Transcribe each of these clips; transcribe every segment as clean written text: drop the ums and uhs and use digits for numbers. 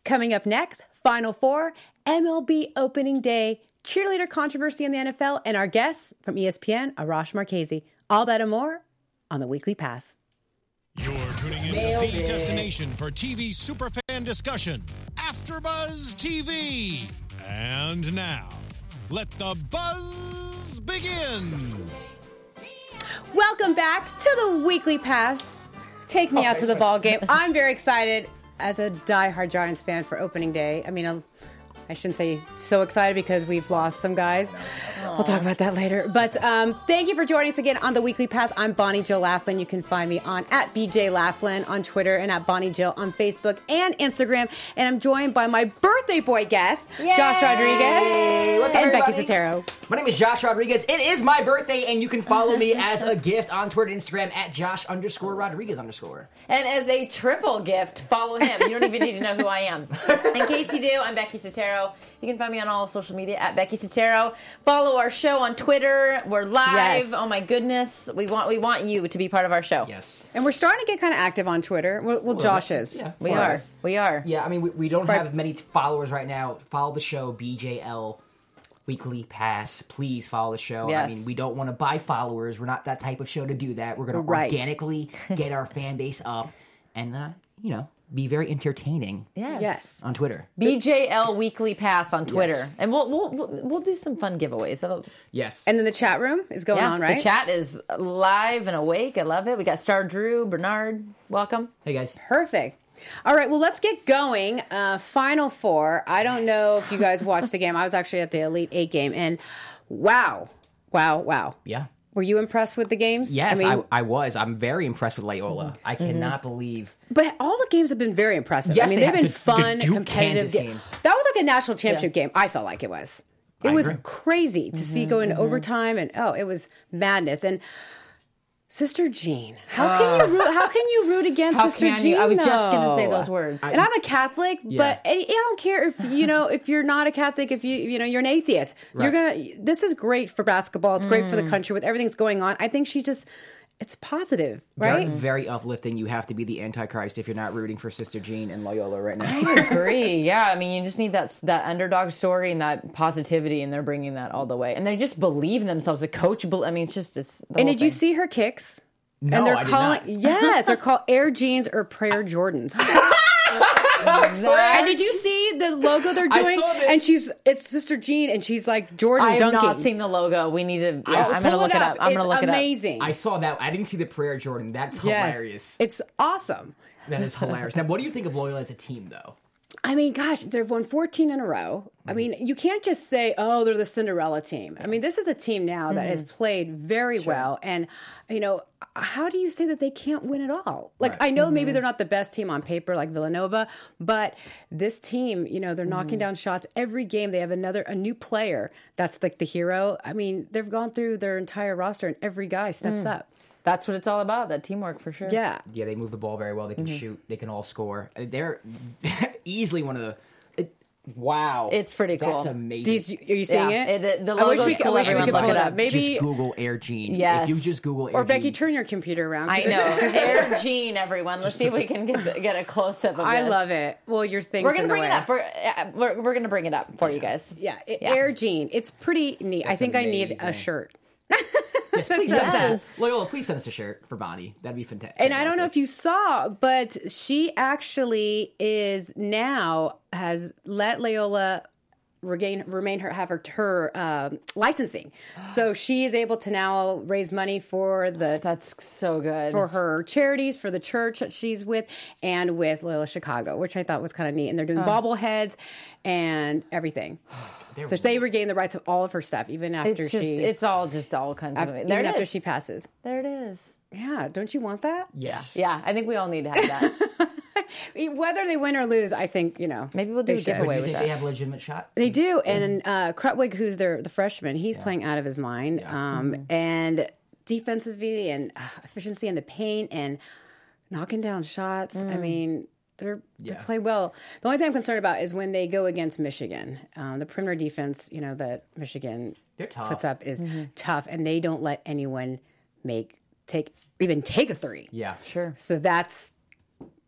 Coming up next, Final Four, MLB opening day, cheerleader controversy in the NFL, and our guest from ESPN, Arash Markazi. All that and more on the Weekly Pass. You're tuning into the destination for TV superfan discussion, AfterBuzz TV. And now, let the buzz begin. Welcome back to the Weekly Pass. Take me out to the ball game. I'm very excited as a diehard Giants fan for opening day. I mean, I shouldn't say so excited because we've lost some guys. We'll talk about that later. But thank you for joining us again on the Weekly Pass. I'm Bonnie Jill Laughlin. You can find me on @BJ Laughlin on Twitter and @Bonnie Jill on Facebook and Instagram. And I'm joined by my birthday boy guest, Josh Rodriguez. What's up, and everybody? Becky Sotero. My name is Josh Rodriguez. It is my birthday, and you can follow me as a gift on Twitter and Instagram @Josh_Rodriguez_. And as a triple gift, follow him. You don't even need to know who I am. In case you do, I'm Becky Sotero. You can find me on all social media @Becky Sotero. Follow our show on Twitter. We're live. Yes. Oh my goodness, we want you to be part of our show. Yes. And we're starting to get kind of active on Twitter. Well, Josh is. Yeah, We for are. us. We are. Yeah, I mean, we don't have many followers right now. Follow the show, BJL Weekly Pass. Please follow the show. Yes. I mean, we don't want to buy followers. We're not that type of show to do that. We're going to organically get our fan base up and, be very entertaining. Yes. On Twitter. BJL Weekly Pass on Twitter, Yes. and we'll do some fun giveaways. Yes. And then the chat room is going on, right? The chat is live and awake. I love it. We got Star Drew, Bernard. Welcome. Hey, guys. Perfect. All right, well, let's get going. Final Four. I don't know if you guys watched the game. I was actually at the Elite Eight game, and wow. Yeah. Were you impressed with the games? Yes, I mean, I was. I'm very impressed with Loyola. I cannot believe. but all the games have been very impressive. Yes, I mean, they they've have. been The fun, Duke competitive Kansas game. That was like a national championship game. I felt like it was. It I was agree. crazy to see go into overtime, and it was madness. And Sister Jean, how can you root against How Sister can Jean? you? I was just going to say though? those words. And I'm a Catholic, but I don't care if if you're not a Catholic, if you're an atheist. Right. This is great for basketball. It's great for the country with everything that's going on. I think it's positive, right? Very uplifting. You have to be the Antichrist if you're not rooting for Sister Jean and Loyola right now. I agree. Yeah, I mean, you just need that underdog story and that positivity, and they're bringing that all the way. And they just believe in themselves. The coach, I mean, it's the And whole did you thing. see her kicks? No, and they're I did calling not. yes, they're called Air Jeans or Prayer Jordans. And did you see the logo they're I doing? saw that. And it's Sister Jean, and she's like Jordan I have dunking. not seen the logo. We need to. I- I'm going to Pull look it up. I'm It's going to look it up. amazing. I saw that. I didn't see the prayer, Jordan. That's Yes. hilarious. It's awesome. That is hilarious. Now, what do you think of Loyola as a team, though? I mean, gosh, they've won 14 in a row. I mean, you can't just say, oh, they're the Cinderella team. I mean, this is a team now that has played very well. And, how do you say that they can't win at all? Like, I know maybe they're not the best team on paper like Villanova, but this team, they're knocking down shots every game. They have a new player that's like the hero. I mean, they've gone through their entire roster and every guy steps up. That's what it's all about. That teamwork for sure. Yeah. Yeah, they move the ball very well. They can shoot. They can all score. They're easily one of the... Wow. It's pretty cool. That's amazing. Are you seeing Yeah, it? the I wish logo's we could, cool. I wish we Everyone could look pull it it up. up. Maybe, just Google Air Jean. Yes. If you just Google Air or Becky, Jean. turn your computer around. I know. Air Jean, everyone. Let's see if we can get a close up of this. I love it. Well, your thing's We're gonna in the bring it way. up. We're gonna bring it up for you guys. Yeah, Air Jean. It's pretty neat. I think I need a amazing. shirt. Yes, please That's send it. us Loyola, please send us a shirt for Bonnie. That'd be fantastic. And I don't know if you saw, but she actually has let Loyola have her licensing. So she is able to now raise money for That's so good. for her charities, for the church that she's with, and with Loyola Chicago, which I thought was kind of neat. And they're doing bobbleheads and everything. So they regain the rights of all of her stuff, even after it's all kinds of it. There even it after is. she passes. There it is. Yeah, don't you want that? Yes. Yeah, I think we all need to have that. Whether they win or lose, I think Maybe we'll do they a should. giveaway Do you with think that. they have a legitimate shot? They do, and Krutwig, who's the freshman, he's playing out of his mind. And defensively and efficiency in the paint and knocking down shots. I mean, they play well. The only thing I'm concerned about is when they go against Michigan. The perimeter defense, that Michigan They're tough. puts up is tough, and they don't let anyone take a three. Yeah. Sure. So that's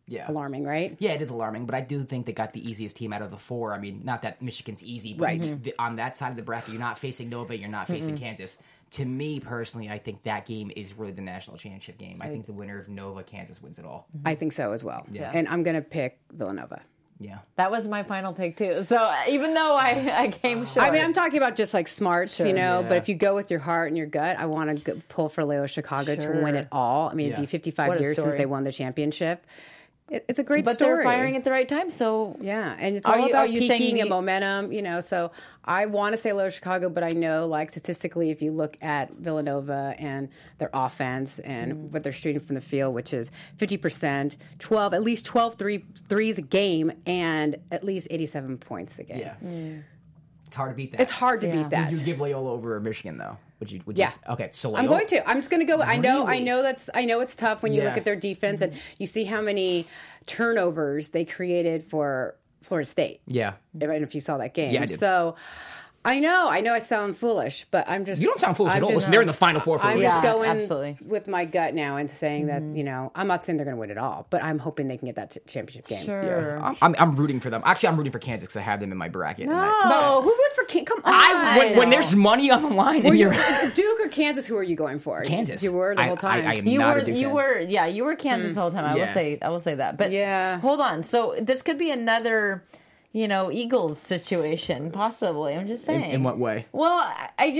alarming, right? Yeah, it is alarming, but I do think they got the easiest team out of the 4. I mean, not that Michigan's easy, but on that side of the bracket, you're not facing Nova, you're not facing Kansas. To me, personally, I think that game is really the national championship game. I think the winner of Nova-Kansas wins it all. I think so as well. Yeah. And I'm going to pick Villanova. Yeah. That was my final pick, too. So even though I came short. I mean, I'm talking about just like smarts, but if you go with your heart and your gut, I want to pull for Loyola Chicago to win it all. I mean, it'd be 55 years since they won the championship. It's a great story. But they're firing at the right time, so... Yeah, and it's all about peaking and momentum, so I want to say Loyola Chicago, but I know, like, statistically, if you look at Villanova and their offense and what they're shooting from the field, which is 50%, at least 12 threes a game, and at least 87 points a game. Yeah. It's hard to beat that. It's hard to beat that. Would you give Loyola over Michigan, though? Would you? Okay, so Loyola. I'm going to. I'm just going to go. I know it's tough when you look at their defense and you see how many turnovers they created for Florida State. Yeah. I don't know if you saw that game. Yeah, I did. So I know I sound foolish, but I'm just... You don't sound foolish at all. Listen, they're in the Final Four for a reason. I'm just going with my gut now and saying that, I'm not saying they're going to win it all, but I'm hoping they can get that championship game. Sure. Yeah. I'm rooting for them. Actually, I'm rooting for Kansas because I have them in my bracket. No, who roots for Kansas? Come on. When there's money on the line... and you're Duke or Kansas, who are you going for? Kansas. You were the whole time. I am not a Duke fan. You were Kansas the whole time. I will say that. But hold on. So this could be another... Eagles situation, possibly. I'm just saying. In what way? Well,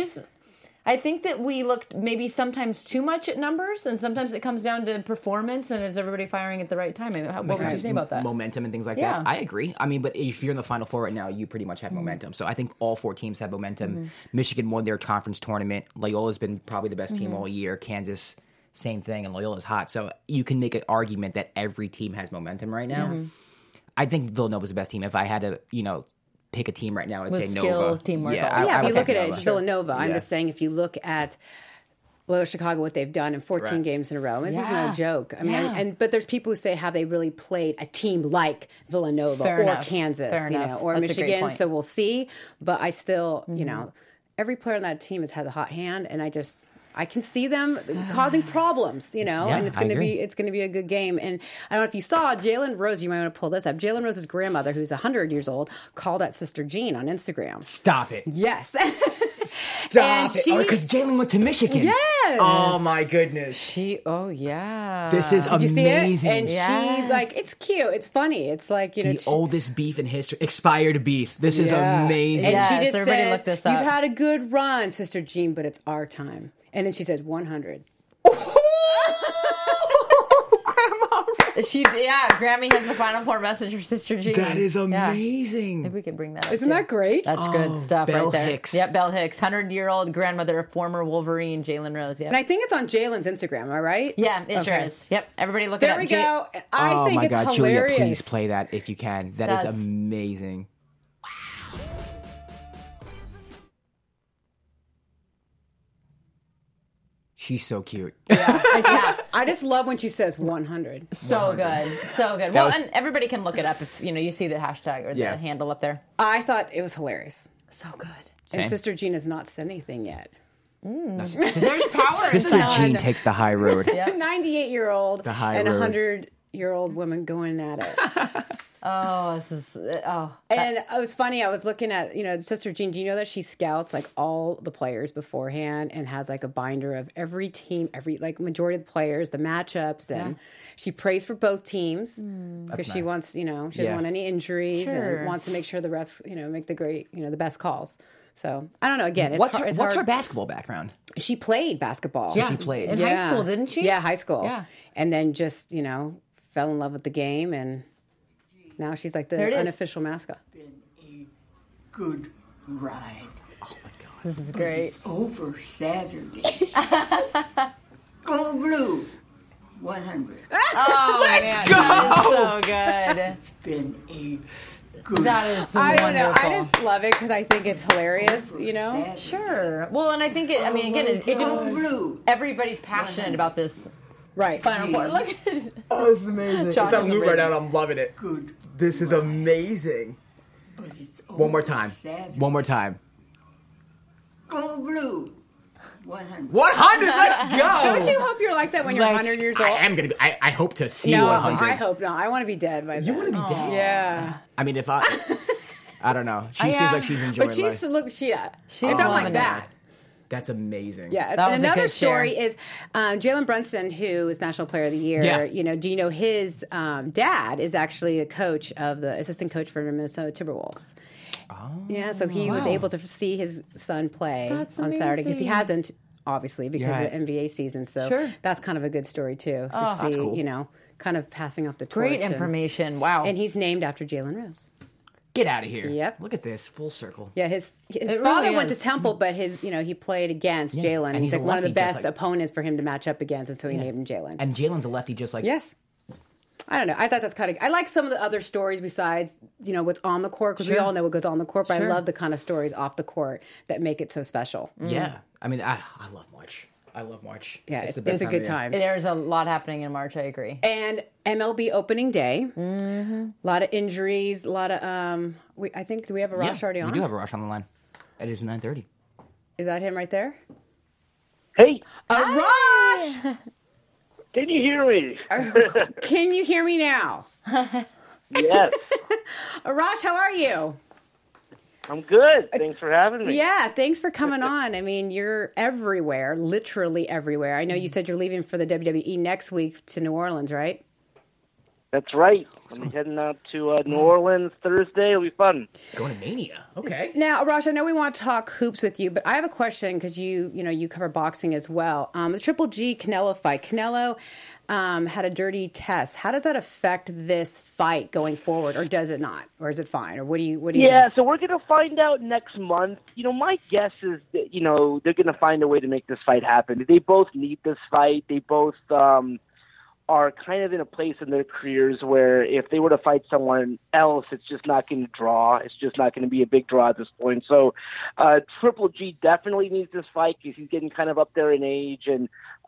I think that we looked maybe sometimes too much at numbers, and sometimes it comes down to performance, and is everybody firing at the right time? I mean, what would you say about that? Momentum and things like that. I agree. I mean, but if you're in the Final Four right now, you pretty much have momentum. So I think all 4 teams have momentum. Michigan won their conference tournament. Loyola's been probably the best team all year. Kansas, same thing, and Loyola's hot. So you can make an argument that every team has momentum right now. I think Villanova's the best team. If I had to, pick a team right now, I'd say Nova. Teamwork. If you look at it, it's Villanova. I'm just saying, if you look at Loyola Chicago, what they've done in 14 games in a row, this is no joke. I mean, but there's people who say, have they really played a team like Villanova or Kansas, or That's Michigan? So we'll see. But I still, every player on that team has had a hot hand, and I can see them causing problems, and it's going to be a good game. And I don't know if you saw Jalen Rose. You might want to pull this up. Jalen Rose's grandmother, who's 100 years old, called out Sister Jean on Instagram. Stop it. Yes. Stop it. Because Jalen went to Michigan. Yes. Oh my goodness. This is Did you see amazing. it? And she it's cute. It's funny. It's like the oldest beef in history, expired beef. This is amazing. And she just everybody look this up. You've had a good run, Sister Jean, but it's our time. And then she says 100. Grammy has the Final Four message for Sister Jean. That is amazing. Maybe we could bring that up. Isn't that great? That's good stuff Belle right there. Hicks. Yep, Belle Hicks, 100-year-old grandmother of former Wolverine, Jalen Rose. Yep. And I think it's on Jalen's Instagram, am I right? Yeah, it sure is. Yep, everybody look it up. There we go. I think it's hilarious. Julia, please play that if you can. That's amazing. She's so cute. I just love when she says 100. So good. So good. And everybody can look it up if you see the hashtag or the handle up there. I thought it was hilarious. So good. And Sister Jean has not said anything yet. There's power. Sister Jean takes the high road. 98-year-old The high and road. 100-year-old woman going at it. And it was funny. I was looking at, Sister Jean. Do you know that she scouts like all the players beforehand and has like a binder of every team, majority of the players, the matchups, and she prays for both teams because she wants, she doesn't want any injuries and wants to make sure the refs, make the best calls. So I don't know. Again, what's her basketball background? She played basketball. So she played in high school, didn't she? Yeah, high school. Yeah, and then just fell in love with the game and. Now she's like the unofficial mascot. Been a good ride. Oh my God, this is great. It's over Saturday. Go Blue, 100. Oh, let's go! That is so good. It's been a good. That is I wonderful. don't know. I just love it because I think it's hilarious. Sure. Well, and I think it. I mean, again, it just everybody's passionate about this. Right. Final Four. Look at it. Oh, this is amazing. It's on loop right now and I'm loving it. Good. This is amazing. But it's One more time. Saturday. One more time. Go Blue, 100. 100. Let's go. Don't you hope you're like that when you're 100 years old? I am gonna be. I hope to see No, 100. I hope not. I want to be dead by then. You want to be dead? Yeah. I mean, if I don't know. She seems like she's enjoying But she's life. look. It's not loving like it. that. That's amazing. Yeah. That And was a another good story share. is Jalen Brunson, who is National Player of the Year. Yeah. You know, do you know his dad is actually a coach of the assistant coach for the Minnesota Timberwolves. Oh, yeah, so he was able to see his son play That's on Saturday because he amazing. hasn't, obviously, because Right. of the NBA season. So Sure. that's kind of a good story too. To see, That's cool. you know, kind of passing off the torch. Great information. Wow. And he's named after Jalen Rose. Get out of here. Yep. Look at this full circle. Yeah, his really father went to is. Temple, but he played against Jalen. and He's he's a like one of the lefty, just best like- opponents for him to match up against, and so he named him Jalen. And Jalen's a lefty, just like Yes. I don't know. I thought that's kind of. I like some of the other stories besides, you know, what's on the court because we all know what goes on the court. But Sure. I love the kind of stories off the court that make it so special. Yeah. I mean, I love March. I love March. Yeah, the it's best a of good the time. year. There's a lot happening in March. I agree. And MLB opening day. A lot of injuries. A lot of. I think do we have a Rosh already on? We do have a rush on the line. It is 9:30. Is that him right there? Hey, Rosh! can you hear me? Can you hear me now? Yes, Rosh, how are you? I'm good. Thanks for having me. Yeah, thanks for coming on. I mean, you're everywhere, literally everywhere. I know you said you're leaving for the WWE next week to New Orleans, right? That's right. I'm heading out to New Orleans Thursday. It'll be fun. Going to Mania. Okay. Now, Rosh, I know we want to talk hoops with you, but I have a question because you cover boxing as well. The Triple G Canelo fight. Canelo had a dirty test. How does that affect this fight going forward, or does it not, or is it fine, or what do you? Yeah, so we're going to find out next month. You know, my guess is that, you know, they're going to find a way to make this fight happen. They both need this fight. They both are kind of in a place in their careers where if they were to fight someone else, it's just not going to draw. It's just not going to be a big draw at this point. So Triple G definitely needs this fight because he's getting kind of up there in age, and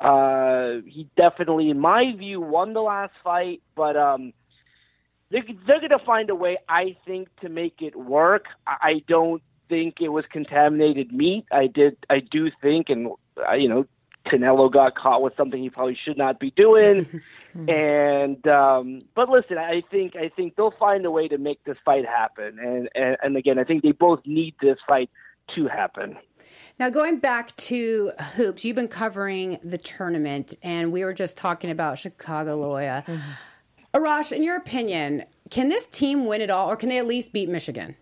he definitely, in my view, won the last fight, but they're going to find a way, I think, to make it work. I don't think it was contaminated meat. I do think, and you know, Canelo got caught with something he probably should not be doing. And but listen, I think they'll find a way to make this fight happen. And again, I think they both need this fight to happen. Now, going back to hoops, you've been covering the tournament, and we were just talking about Chicago Loyola. Arash, in your opinion, can this team win it all, or can they at least beat Michigan?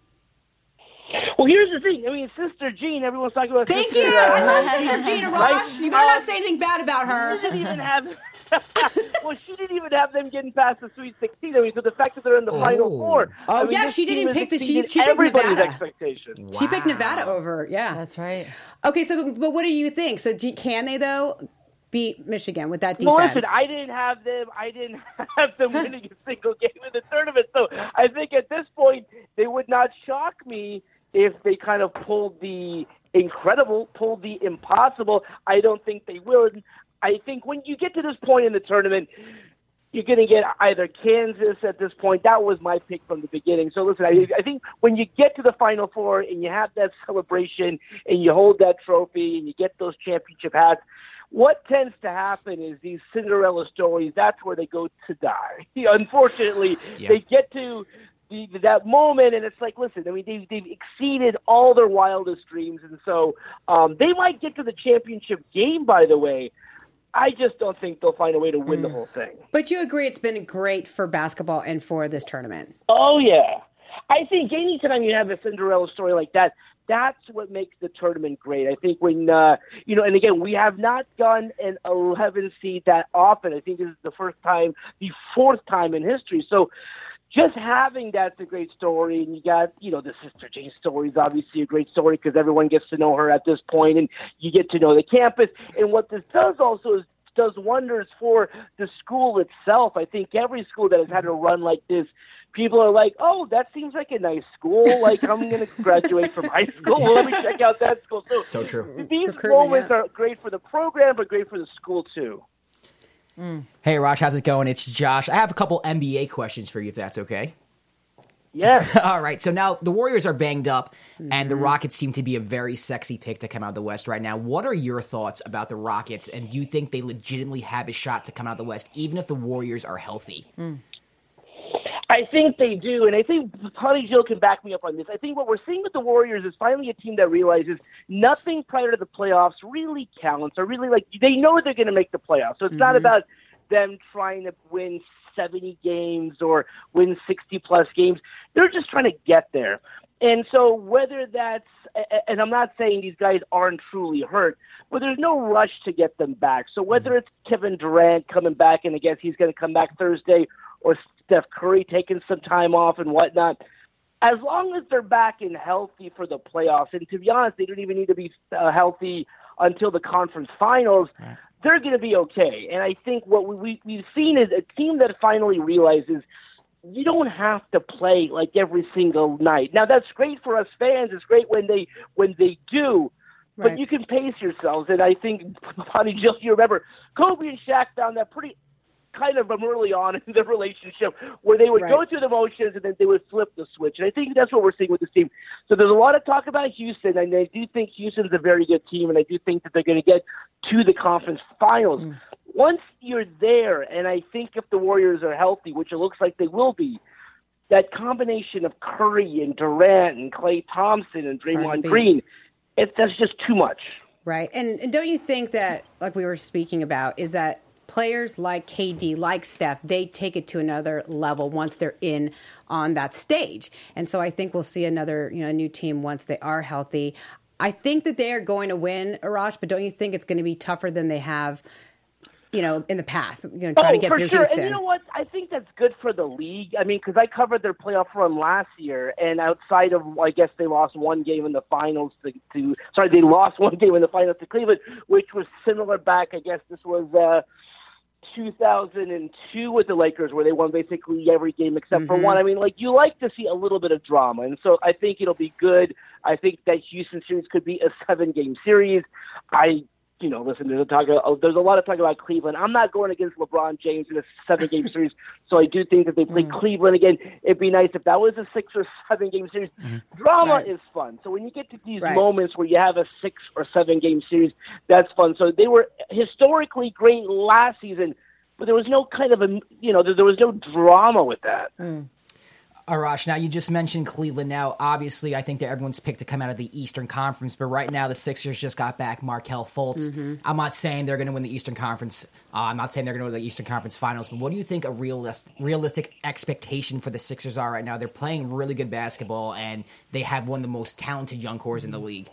Well, here's the thing. I mean, Sister Jean, everyone's talking about Thank Sister, you. I love Sister Gina Rosh. right? You better not say anything bad about her. She didn't even have. Well, she didn't even have them getting past the Sweet 16. I mean, so the fact that they're in the Final Four. Oh, I mean, yeah, this she didn't team even has pick the exceeded she picked everybody's Nevada. expectations. She picked Nevada over, yeah. That's right. Okay, so but what do you think? So can they though beat Michigan with that defense? Well, listen, I didn't have them winning a single game in the tournament. So I think at this point, they would not shock me if they kind of pulled the incredible, pulled the impossible. I don't think they will. I think when you get to this point in the tournament, you're going to get either Kansas at this point. That was my pick from the beginning. So listen, I think when you get to the Final Four and you have that celebration and you hold that trophy and you get those championship hats, what tends to happen is these Cinderella stories, that's where they go to die. Unfortunately, they get to that moment, and it's like, listen, I mean, they've exceeded all their wildest dreams, and so they might get to the championship game, by the way. I just don't think they'll find a way to win the whole thing. But you agree it's been great for basketball and for this tournament. Oh, yeah. I think anytime you have a Cinderella story like that, that's what makes the tournament great. I think when, and again, we have not done an 11 seed that often. I think this is the fourth time in history. So just having that's a great story. And you got, the Sister Jane story is obviously a great story because everyone gets to know her at this point, and you get to know the campus. And what this does also is does wonders for the school itself. I think every school that has had a run like this, people are like, oh, that seems like a nice school. Like, I'm going to graduate from high school. Well, let me check out that school. So true. These moments are great for the program, but great for the school, too. Hey, Rosh, how's it going? It's Josh. I have a couple NBA questions for you, if that's okay. Yes. All right, so now the Warriors are banged up, and the Rockets seem to be a very sexy pick to come out of the West right now. What are your thoughts about the Rockets, and do you think they legitimately have a shot to come out of the West, even if the Warriors are healthy? I think they do, and I think Honey Jill can back me up on this. I think what we're seeing with the Warriors is finally a team that realizes nothing prior to the playoffs really counts, or really, like, they know they're going to make the playoffs. So it's not about them trying to win 70 games or win 60-plus games. They're just trying to get there. And so whether that's – and I'm not saying these guys aren't truly hurt, but there's no rush to get them back. So whether it's Kevin Durant coming back, and I guess he's going to come back Thursday, or Steph Curry taking some time off and whatnot, as long as they're back and healthy for the playoffs, and to be honest, they don't even need to be healthy until the conference finals, they're going to be okay. And I think what we've seen is a team that finally realizes you don't have to play like every single night. Now, that's great for us fans. It's great when they do, but you can pace yourselves. And I think, Bonnie Jill, you remember, Kobe and Shaq found that pretty kind of early on in their relationship, where they would go through the motions and then they would flip the switch. And I think that's what we're seeing with this team. So there's a lot of talk about Houston, and I do think Houston's a very good team, and I do think that they're going to get to the conference finals. Once you're there, and I think if the Warriors are healthy, which it looks like they will be, that combination of Curry and Durant and Klay Thompson and Draymond Green, that's just too much. Right. And don't you think that, like we were speaking about, is that players like KD, like Steph, they take it to another level once they're in on that stage. And so I think we'll see another, new team once they are healthy. I think that they are going to win, Arash, but don't you think it's going to be tougher than they have, in the past, trying to get through Houston? And you know what? I think that's good for the league. I mean, because I covered their playoff run last year, and outside of, I guess they lost one game in the finals they lost one game in the finals to Cleveland, which was similar back, I guess this was 2002 with the Lakers, where they won basically every game except for one. I mean, you like to see a little bit of drama, and so I think it'll be good. I think that Houston series could be a 7-game series. Listen, there's a lot of talk about Cleveland. I'm not going against LeBron James in a 7-game series, so I do think that they play Cleveland again. It'd be nice if that was a 6 or 7-game series. Drama is fun. So when you get to these moments where you have a 6 or 7-game series, that's fun. So they were historically great last season, but there was no kind of there was no drama with that. Arash, now you just mentioned Cleveland. Now, obviously, I think that everyone's picked to come out of the Eastern Conference, but right now the Sixers just got back Markelle Fultz. I'm not saying they're going to win the Eastern Conference. I'm not saying they're going to win the Eastern Conference Finals, but what do you think a realistic expectation for the Sixers are right now? They're playing really good basketball, and they have one of the most talented young cores in the league.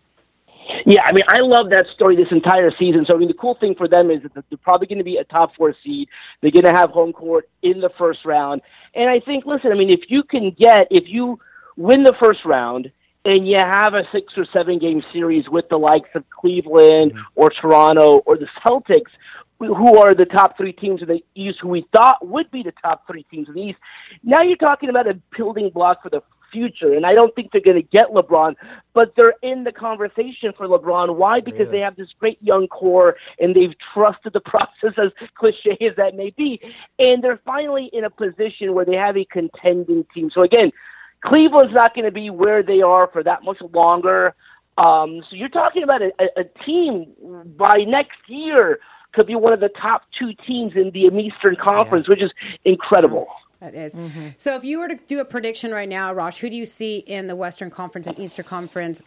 Yeah, I mean, I love that story this entire season. So, I mean, the cool thing for them is that they're probably going to be a top 4 seed. They're going to have home court in the first round. And I think, listen, I mean, if you win the first round and you have a 6 or 7 game series with the likes of Cleveland or Toronto or the Celtics, who are the top 3 teams in the East, who we thought would be the top 3 teams in the East, now you're talking about a building block for the future. And I don't think they're going to get LeBron, but they're in the conversation for LeBron. Why? Because they have this great young core, and they've trusted the process, as cliche as that may be. And they're finally in a position where they have a contending team. So again, Cleveland's not going to be where they are for that much longer. So you're talking about a team by next year could be one of the top 2 teams in the Eastern Conference, which is incredible. That is. So if you were to do a prediction right now, Rosh, who do you see in the Western Conference and Eastern Conference,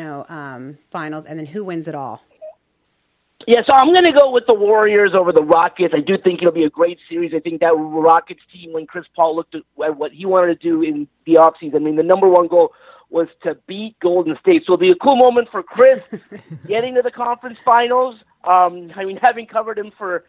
finals, and then who wins it all? Yeah, so I'm going to go with the Warriors over the Rockets. I do think it'll be a great series. I think that Rockets team, when Chris Paul looked at what he wanted to do in the offseason, I mean, the number one goal was to beat Golden State. So it'll be a cool moment for Chris getting to the conference finals. I mean, having covered him for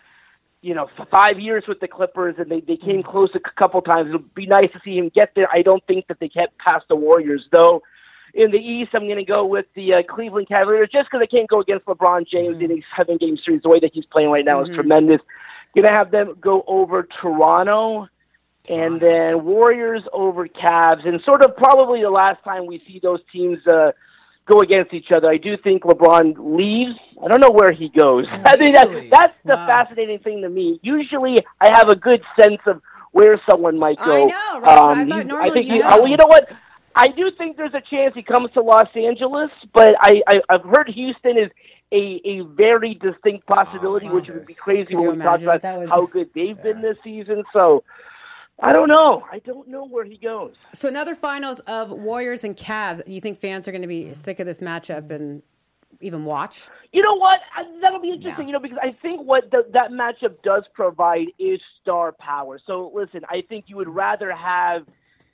5 years with the Clippers, and they came close a couple times. It'll be nice to see him get there. I don't think that they get past the Warriors, though. In the East, I'm going to go with the Cleveland Cavaliers, just because I can't go against LeBron James in a 7-game series. The way that he's playing right now is tremendous. Going to have them go over Toronto, and then Warriors over Cavs, and sort of probably the last time we see those teams go against each other. I do think LeBron leaves. I don't know where he goes. I mean, that's the fascinating thing to me. Usually I have a good sense of where someone might go. I know, Rush. I thought normally you know. You know what? I do think there's a chance he comes to Los Angeles, but I've heard Houston is a very distinct possibility, which would be crazy when we talk about how good they've been this season. So I don't know. I don't know where he goes. So another finals of Warriors and Cavs. Do you think fans are going to be sick of this matchup and even watch? You know what? That'll be interesting, because I think what that matchup does provide is star power. So listen, I think you would rather have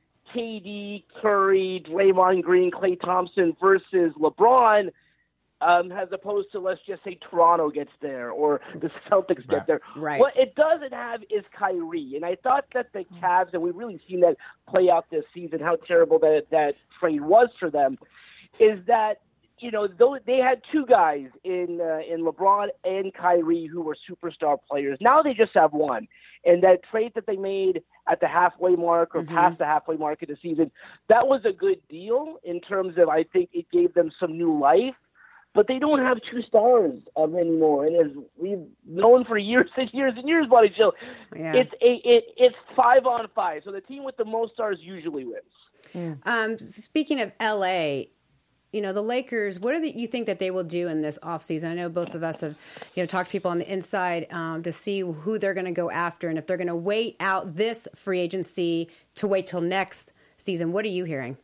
KD, Curry, Draymond Green, Klay Thompson versus LeBron, as opposed to, let's just say, Toronto gets there or the Celtics get there. Right. What it doesn't have is Kyrie. And I thought that the Cavs, and we've really seen that play out this season, how terrible that trade was for them, is that, though they had two guys in LeBron and Kyrie who were superstar players. Now they just have one. And that trade that they made at the halfway mark or past the halfway mark of the season, that was a good deal in terms of, I think it gave them some new life. But they don't have two stars anymore. And as we've known for years and years and years, Buddy Jill, it's 5-on-5. So the team with the most stars usually wins. Speaking of LA, the Lakers, what do you think that they will do in this offseason? I know both of us have, talked to people on the inside to see who they're going to go after and if they're going to wait out this free agency to wait till next season. What are you hearing?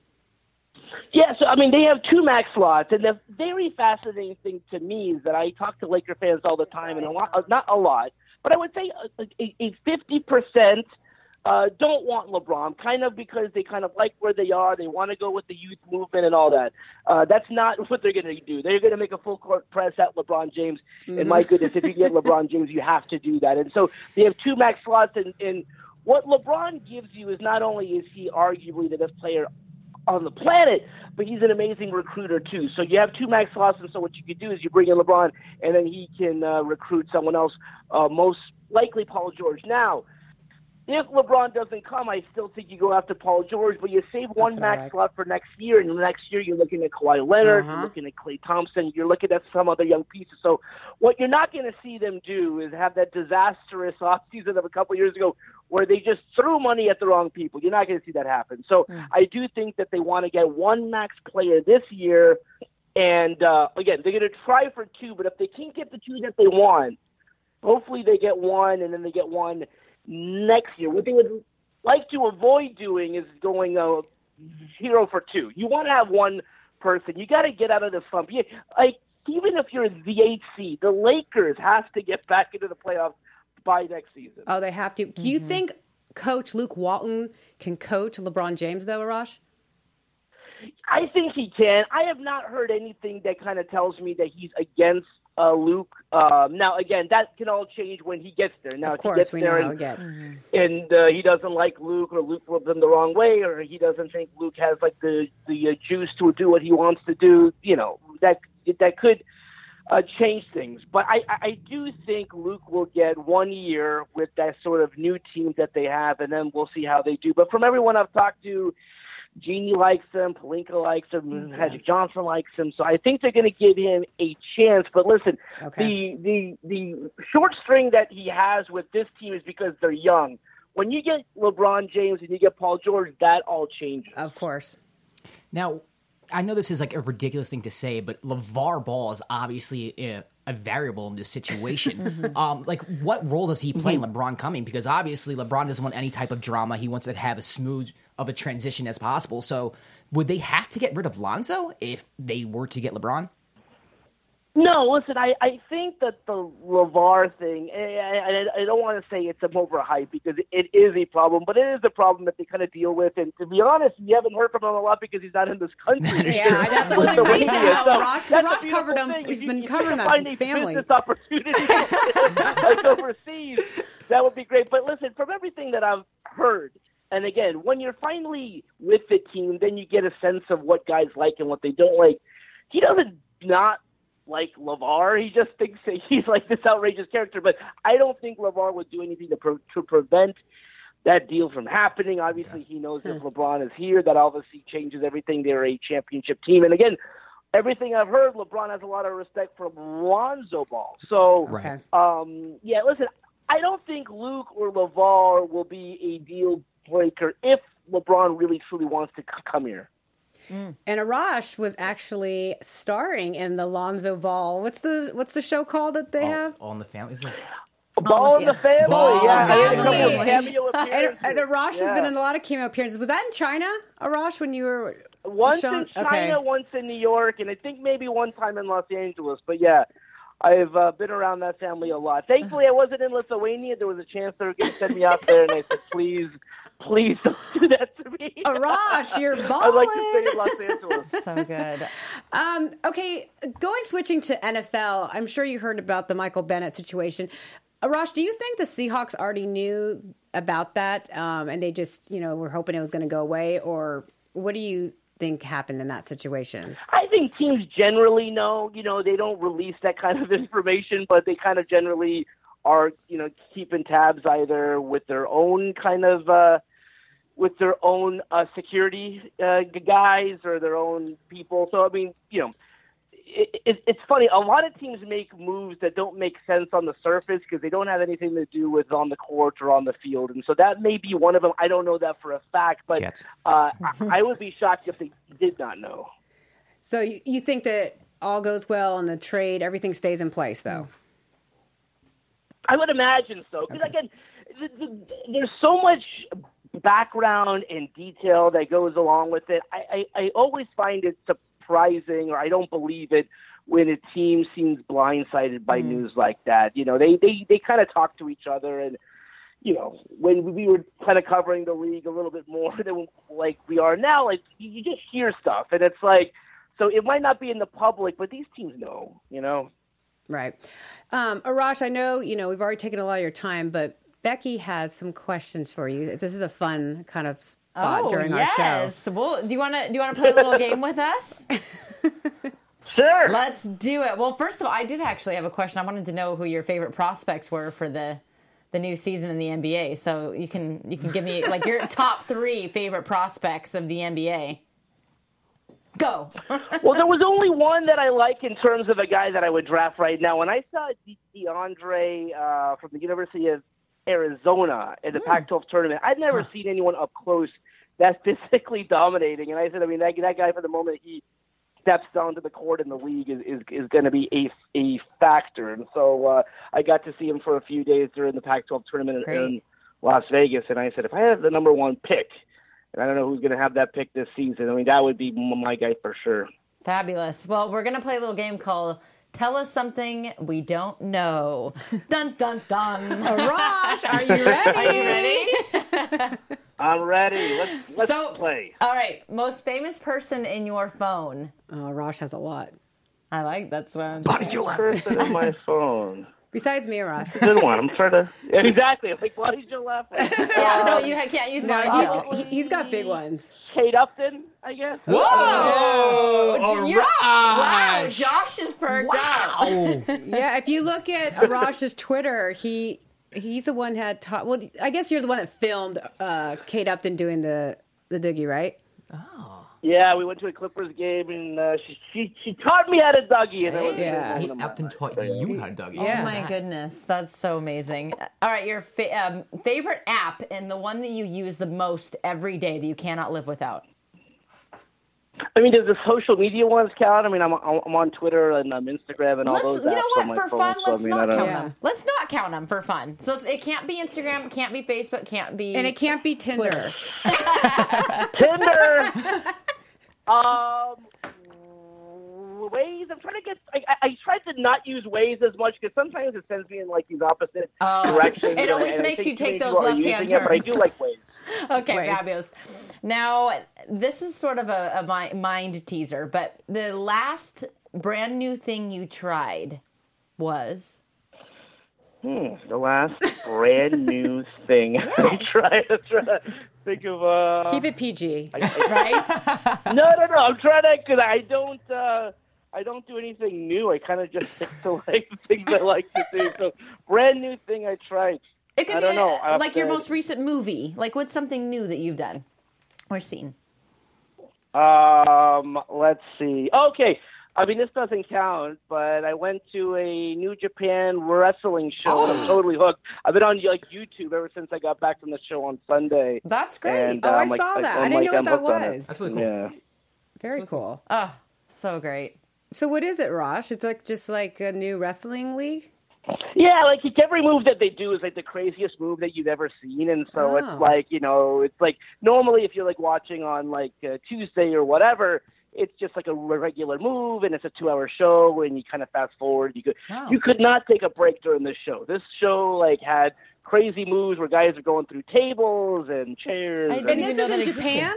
Yeah, so, they have two max slots, and the very fascinating thing to me is that I talk to Laker fans all the time, and not a lot, but I would say a 50% don't want LeBron, kind of because they kind of like where they are. They want to go with the youth movement and all that. That's not what they're going to do. They're going to make a full court press at LeBron James. And my goodness, if you get LeBron James, you have to do that. And so they have two max slots. And what LeBron gives you is not only is he arguably the best player on the planet, but he's an amazing recruiter too. So you have two max slots, and so what you could do is you bring in LeBron, and then he can recruit someone else, most likely Paul George. Now, if LeBron doesn't come, I still think you go after Paul George, but you save one max slot for next year, and next year you're looking at Kawhi Leonard, you're looking at Klay Thompson, you're looking at some other young pieces. So what you're not going to see them do is have that disastrous offseason of a couple years ago where they just threw money at the wrong people. You're not going to see that happen. So I do think that they want to get one max player this year, and again, they're going to try for two, but if they can't get the two that they want, hopefully they get one, and then they get one next year. What they would like to avoid doing is going 0 for 2. You want to have one person. You got to get out of the slump. Even if you're the 8th seed, the Lakers have to get back into the playoffs by next season. Oh, they have to. Do you think Coach Luke Walton can coach LeBron James, though, Arash? I think he can. I have not heard anything that kind of tells me that he's against Luke. Now, again, that can all change when he gets there. Now, of course, we know how it gets. And he doesn't like Luke, or Luke rubs him the wrong way, or he doesn't think Luke has like the juice to do what he wants to do. That could change things. But I do think Luke will get 1 year with that sort of new team that they have, and then we'll see how they do. But from everyone I've talked to, Jeannie likes him, Pelinka likes him, Magic Johnson likes him, so I think they're going to give him a chance. But listen, the short string that he has with this team is because they're young. When you get LeBron James and you get Paul George, that all changes. Of course. Now, I know this is like a ridiculous thing to say, but LeVar Ball is obviously a variable in this situation. What role does he play in LeBron coming? Because obviously LeBron doesn't want any type of drama. He wants to have as smooth of a transition as possible. So would they have to get rid of Lonzo if they were to get LeBron? No, listen, I think that the LeVar thing, I don't want to say it's overhyped because it is a problem, but it is a problem that they kind of deal with. And to be honest, you haven't heard from him a lot because he's not in this country. That's the only reason, Rosh, because Rosh covered him. He's been covering that family. Business opportunity like overseas, that would be great. But listen, from everything that I've heard, and again, when you're finally with the team, then you get a sense of what guys like and what they don't like. He doesn't not like LeVar. He just thinks that he's like this outrageous character, but I don't think LeVar would do anything to prevent that deal from happening. Obviously, he knows if LeBron is here, that obviously changes everything. They're a championship team. And again, everything I've heard, LeBron has a lot of respect for Lonzo Ball. So, listen, I don't think Luke or LeVar will be a deal breaker if LeBron really truly wants to come here. And Arash was actually starring in the Lonzo Ball. What's the show called that they have? All in the Family. Is this? Ball in the Family. Ball in the I had a couple Family. of cameo appearances. And Arash has been in a lot of cameo appearances. Was that in China, Arash, when you were Once shown? in China, Okay. once in New York, and I think maybe one time in Los Angeles. But yeah, I've been around that family a lot. Thankfully, I wasn't in Lithuania. There was a chance they were going to send me out there, and I said, please don't do that to me. Arash, you're balling. I'd like to stay in Los Angeles. So good. Okay, switching to NFL, I'm sure you heard about the Michael Bennett situation. Arash, do you think the Seahawks already knew about that and they just, were hoping it was going to go away? Or what do you think happened in that situation? I think teams generally know. They don't release that kind of information, but they kind of generally are, keeping tabs either with their own kind of security guys or their own people. So, I mean, it's funny. A lot of teams make moves that don't make sense on the surface because they don't have anything to do with on the court or on the field. And so that may be one of them. I don't know that for a fact, but I would be shocked if they did not know. So you think that all goes well on the trade, everything stays in place, though? I would imagine so. Because, again, there's so much background and detail that goes along with it. I always find it surprising, or I don't believe it, when a team seems blindsided by news like that. They kind of talk to each other, and when we were kind of covering the league a little bit more than like we are now, like you just hear stuff, and it's like, so it might not be in the public, but these teams know. Right. Arash, I know, we've already taken a lot of your time, but Becky has some questions for you. This is a fun kind of spot during our show. Well, do you want to play a little game with us? Sure. Let's do it. Well, first of all, I did actually have a question. I wanted to know who your favorite prospects were for the new season in the NBA. So you can give me like your top 3 favorite prospects of the NBA. Go. Well, there was only one that I like in terms of a guy that I would draft right now. When I saw DeAndre from the University of Arizona in the Pac-12 tournament, I'd never seen anyone up close that's physically dominating. And I said, that guy, for the moment he steps onto the court in the league, is going to be a factor. And so I got to see him for a few days during the Pac-12 tournament in Las Vegas. And I said, if I have the number 1 pick, and I don't know who's going to have that pick this season, that would be my guy for sure. Fabulous. Well, we're going to play a little game called Tell Us Something We Don't Know. Dun, dun, dun. Arash, are you ready? Are you ready? I'm ready. Let's play. All right. Most famous person in your phone. Oh, Arash has a lot. I like that's one. Body Joe Person in my phone. Besides me, Arash. Good one. I'm trying to... Exactly. Like, why did you laugh? Yeah, no, you can't use No, Body he's got big ones. Kate Upton, I guess. Whoa! All right. Wow, Josh is perked up. Yeah, if you look at Arash's Twitter, he's the one that taught. Well, I guess you're the one that filmed Kate Upton doing the Doogie, right? Yeah, we went to a Clippers game, and she taught me how to Dougie. And Yeah. Upton taught you how to Dougie. Yeah. Oh my goodness, that's so amazing. All right, your favorite app and the one that you use the most every day that you cannot live without. Does the social media ones count? I'm on Twitter and Instagram and all those apps. You know what? on my For phone, fun, so, let's I not don't count know. them. Let's not count them for fun. So it can't be Instagram, can't be Facebook, can't be... And it can't be Tinder. Tinder. Waze. I'm trying to get. I tried to not use Waze as much because sometimes it sends me in like these opposite directions. It always and I makes think you take too many those people are left-hand using it, But I turns. do like Waze. Okay, Ways. fabulous. Now, this is sort of a mind teaser, but the last brand new thing you tried was... The last brand new thing I tried to think of. Keep it PG. Right? No. I'm trying to because I don't do anything new. I kind of just stick to like the things I like to do. So brand new thing I tried. It could I be don't know. like your most recent movie. Like, what's something new that you've done or seen? Let's see. Okay. I mean, this doesn't count, but I went to a New Japan wrestling show, and I'm totally hooked. I've been on like YouTube ever since I got back from the show on Sunday. That's great. And, I I'm like- saw like- that. I'm I didn't like, know I'm what that hooked on it. was. That's really cool. Yeah. Very cool. Oh, so great. So what is it, Rosh? It's like just like a new wrestling league? Yeah, like every move that they do is like the craziest move that you've ever seen, and so Oh. it's like it's like normally if you're like watching on like Tuesday or whatever, it's just like a regular move, and it's a 2-hour show, and you kind of fast forward. You could not take a break during this show. This show like had crazy moves where guys are going through tables and chairs. I And didn't this even know is in that existed. Japan?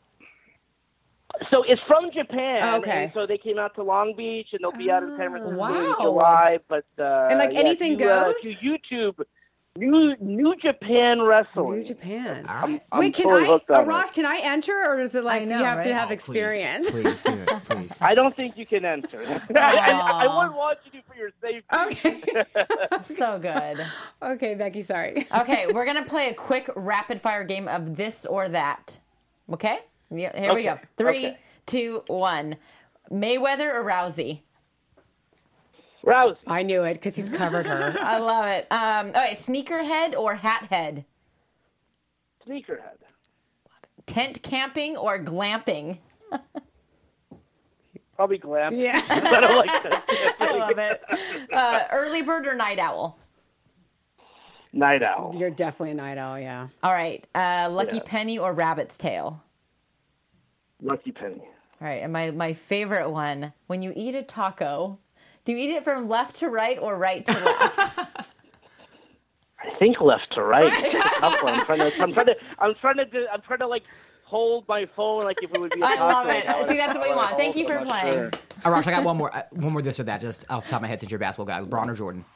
So it's from Japan. Oh, okay. And so they came out to Long Beach, and they'll be out in San Francisco Wow. in July. But And, like, yeah, anything if you, goes? If you YouTube New Japan Wrestling. New Japan. I'm Wait, can totally hooked on Rosh, it. can I enter, or is it like I know, you have to right? have Oh, experience? Please do it, please. I don't think you can enter. I wouldn't want you to for your safety. Okay. So good. Okay, Becky, sorry. Okay, we're going to play a quick rapid fire game of this or that. Okay? Yeah, here we go. Okay, 3, okay. 2, 1. Mayweather or Rousey? Rousey. I knew it because he's covered her. I love it. All right, sneakerhead or hat head? Sneakerhead. Tent camping or glamping? Probably glam. Yeah. I don't like that. I love it. Early bird or night owl? Night owl. You're definitely a night owl, yeah. All right, Lucky Yeah. Penny or rabbit's tail? Lucky penny. All right, and my favorite one, when you eat a taco, do you eat it from left to right or right to left? I think left to right. It's a tough one. I'm trying to like hold my phone like if it would be a I love taco. it. See, that's what we want. Thank you for I'm not playing. sure. Rosh, I got one more this or that, just off the top of my head since you're a basketball guy. LeBron or Jordan?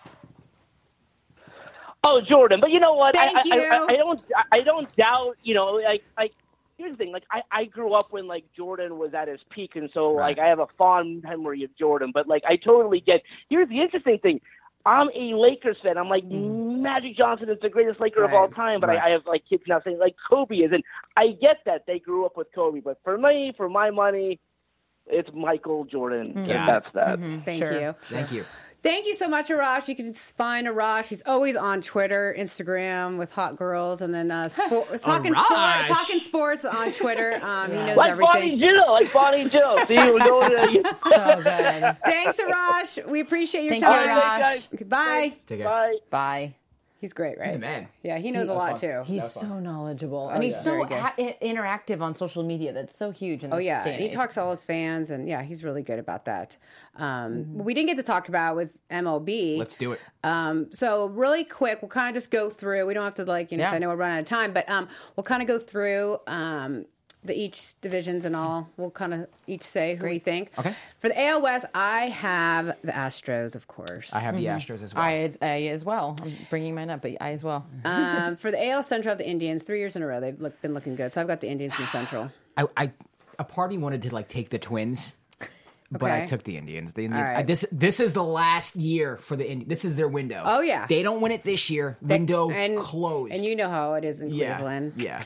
Oh, Jordan. But you know what? Thank you. I don't doubt. Like here's the thing. Like I grew up when like Jordan was at his peak, and so Right. like I have a fond memory of Jordan. But like I totally get. Here's the interesting thing. I'm a Lakers fan. I'm like Magic Johnson is the greatest Laker of Right. all time, but Right. I have like kids now saying like Kobe is, and I get that they grew up with Kobe. But for me, for my money, it's Michael Jordan. And Yeah. that's that. Thank Sure. you. Thank you. Thank you so much, Arash. You can find Arash. He's always on Twitter, Instagram with hot girls, and then Arash. talking sports on Twitter. He knows Like Bonnie everything. Jill, See, we're going to So good. Thanks, Arash. We appreciate your Thank you, time. Arash. Goodbye. Take care. Bye. Bye. He's great, right? He's the man. Yeah, he knows a lot too. He's so knowledgeable, and he's yeah. so Very good. interactive on social media. That's so huge. In this Oh yeah, day and he age. talks to all his fans, and yeah, he's really good about that. What we didn't get to talk about was MLB. Let's do it. So really quick, we'll kind of just go through. We don't have to 'cause Yeah. I know we're running out of time, but we'll kind of go through the each divisions and all. We'll kind of each say who we think. Okay. For the AL West, I have the Astros, of course. I have the Astros as well. I as well. I'm bringing mine up, but I as well. For the AL Central, I have the Indians. 3 years in a row, they've been looking good. So I've got the Indians in the Central. I a part of me wanted to like take the Twins, but I Okay. took the Indians. The Indians. All right. This is the last year for the Indians. This is their window. Oh, yeah. They don't win it this year. Window closed. And you know how it is in yeah, Cleveland. yeah.